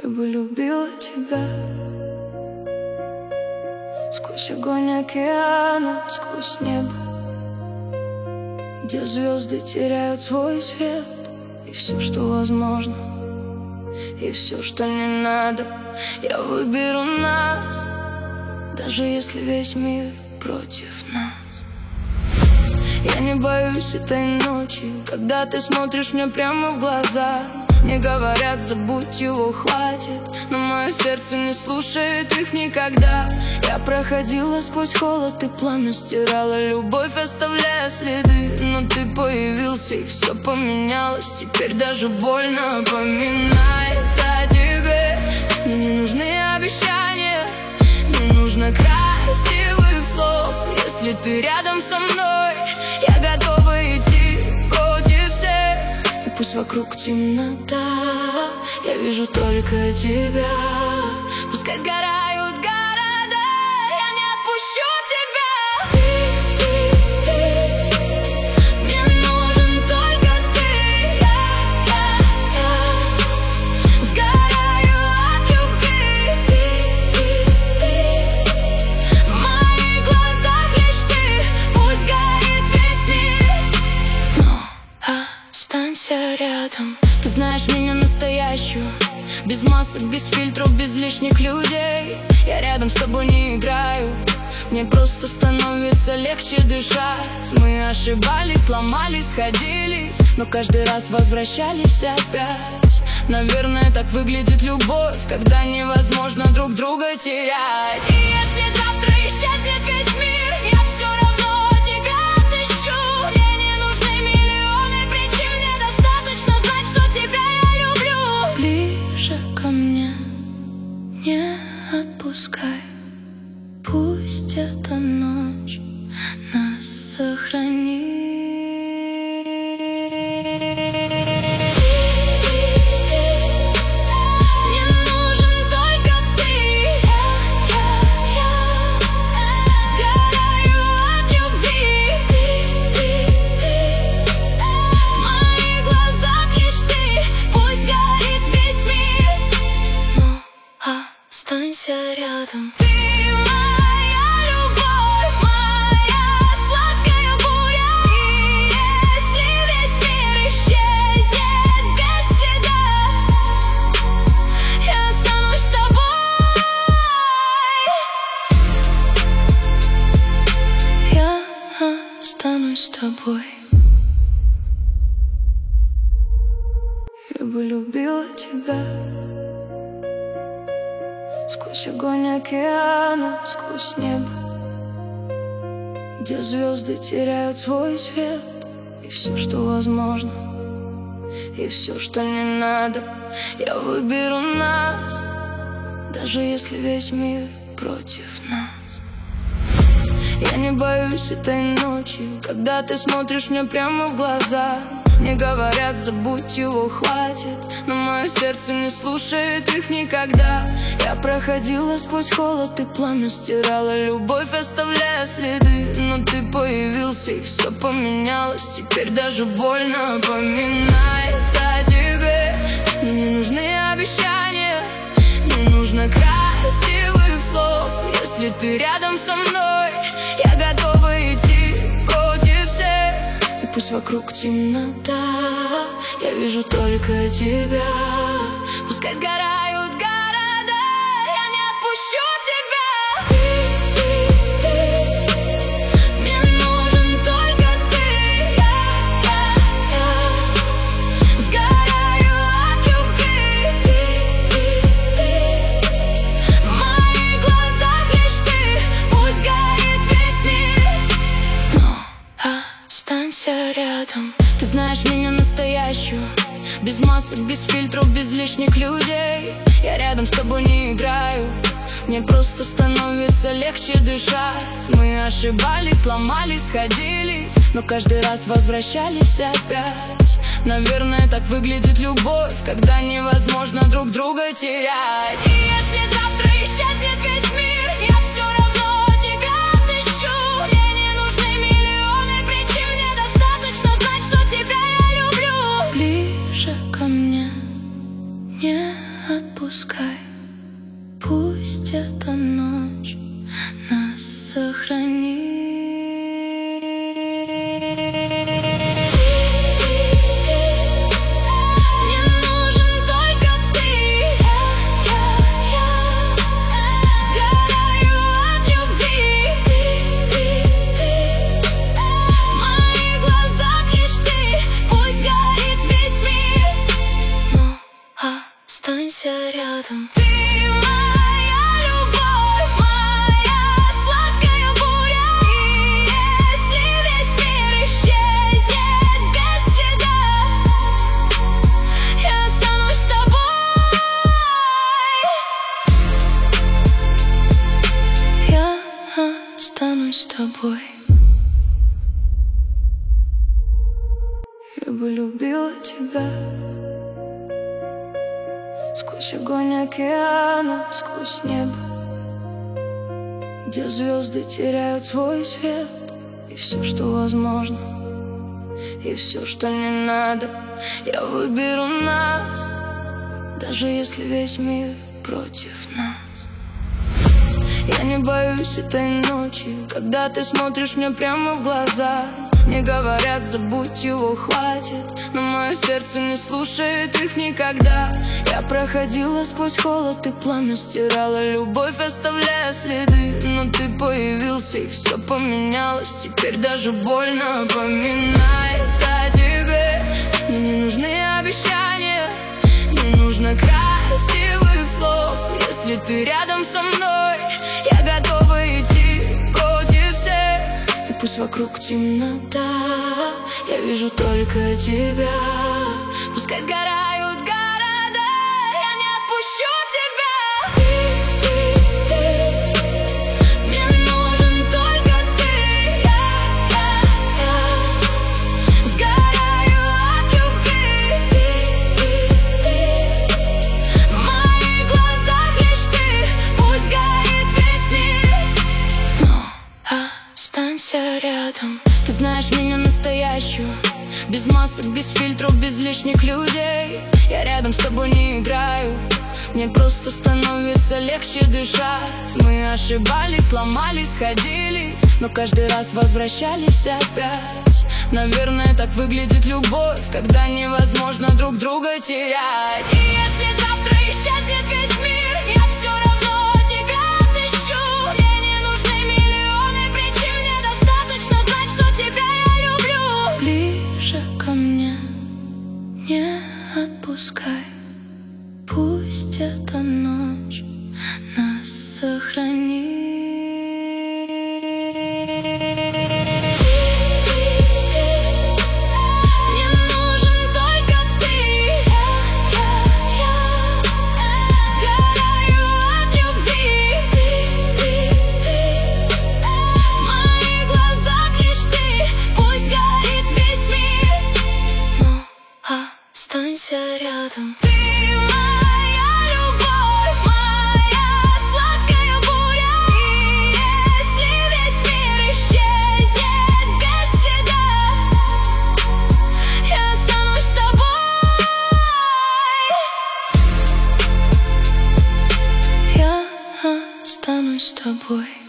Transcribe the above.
Я бы любила тебя сквозь огонь океана, сквозь небо, где звезды теряют свой свет. И все, что возможно, и все, что не надо, я выберу нас, даже если весь мир против нас. Я не боюсь этой ночи, когда ты смотришь мне прямо в глаза. Мне говорят, забудь его, хватит, но мое сердце не слушает их никогда. Я проходила сквозь холод и пламя, стирала любовь, оставляя следы. Но ты появился, и все поменялось. Теперь даже больно поминает о тебе. Мне не нужны обещания, не нужно красивых слов. Если ты рядом со мной, я готова идти против всех. И пусть вокруг темнота, я вижу только тебя. Пускай сгорают города, я не отпущу тебя. Мне нужен только ты. Я сгораю от любви. В моих глазах лишь ты, пусть горит весь мир, но останься рядом. Ты знаешь меня настоящую, без масок, без фильтров, без лишних людей. Я рядом с тобой не играю, мне просто становится легче дышать. Мы ошибались, сломались, сходились, но каждый раз возвращались опять. Наверное, так выглядит любовь, когда невозможно друг друга терять. И если завтра исчезнет весь мир, я все равно тебя отыщу. Мне не нужны миллионы причин, мне достаточно знать, что тебя я люблю. Ближе ко мне, не отпускай, пусть эта ночь нас сохранит. Мне нужен только ты. Я сгораю от любви. В моих глазах лишь ты, пусть горит весь мир, но останься рядом. Ты моя любовь, моя сладкая буря. И если весь мир исчезнет без следа, я останусь с тобой. Я останусь с тобой. Я бы любила тебя сквозь огонь океана, сквозь небо, где звезды теряют свой свет. И все, что возможно, и все, что не надо, я выберу нас, даже если весь мир против нас. Я не боюсь этой ночи, когда ты смотришь мне прямо в глаза. Мне говорят, забудь его, хватит, но мое сердце не слушает их никогда. Я проходила сквозь холод и пламя, стирала любовь, оставляя следы. Но ты появился, и все поменялось. Теперь даже больно поминает о тебе. Мне не нужны обещания, не нужно красивых слов. Если ты рядом со мной, я готова идти против всех. И пусть вокруг темнота, я вижу только тебя. Пускай сгорают города, я не отпущу тебя. Мне нужен только ты. Я сгораю от любви. В моих глазах лишь ты, пусть горит весь мир, но останься рядом. Ты знаешь меня настоящую, без масок, без фильтров, без лишних людей. Я рядом с тобой не играю, мне просто становится легче дышать. Мы ошибались, сломались, сходились, но каждый раз возвращались опять. Наверное, так выглядит любовь, когда невозможно друг друга терять. И если завтра исчезнет весь мир, я все равно тебя отыщу. Мне не нужны миллионы причин, мне достаточно знать, что тебя я люблю. Ближе ко мне, не отпускай. отпускай. Пусть эта ночь нас сохранит. Останься рядом. Ты моя любовь, моя сладкая буря. И если весь мир исчезнет без следа, я останусь с тобой. Я останусь с тобой. Я бы любила тебя сквозь огонь океана, сквозь небо, где звезды теряют свой свет. И все, что возможно, и все, что не надо, я выберу нас, даже если весь мир против нас. Я не боюсь этой ночи, когда ты смотришь мне прямо в глаза. Мне говорят, забудь его, хватит, но мое сердце не слушает их никогда. Я проходила сквозь холод и пламя, стирала любовь, оставляя следы. Но ты появился, и все поменялось. Теперь даже больно поминать о тебе. Мне не нужны обещания, не нужно красивых слов. Если ты рядом со мной, я готова идти против всех. И пусть вокруг темнота, я вижу только тебя. Пускай сгорают города, я не отпущу тебя. Ты, мне нужен только ты. Я сгораю от любви. Ты, в моих глазах лишь ты. Пусть горит весь мир, но останься рядом. Ты знаешь меня настоящую, без масок, без фильтров, без лишних людей. Я рядом с тобой не играю, мне просто становится легче дышать. Мы ошибались, сломались, сходились, но каждый раз возвращались опять. Наверное, так выглядит любовь, когда невозможно друг друга терять. И если завтра исчезнет весь мир, я все равно тебя отыщу. Мне не нужны миллионы причин, мне достаточно знать, что тебя я люблю. Ближе ко мне, не отпускай. Пусть эта ночь нас сохранит. Останься рядом. Ты моя любовь, моя сладкая буря. И если весь мир исчезнет без следа, я останусь с тобой. Я останусь с тобой.